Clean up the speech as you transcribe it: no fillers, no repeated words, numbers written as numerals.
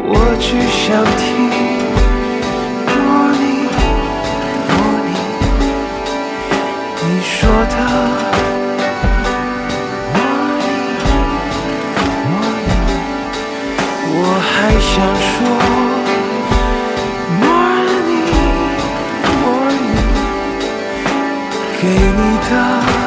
我只想听 Morning Morning 你说的 Morning Morning 我还想说 Morning Morning 给你的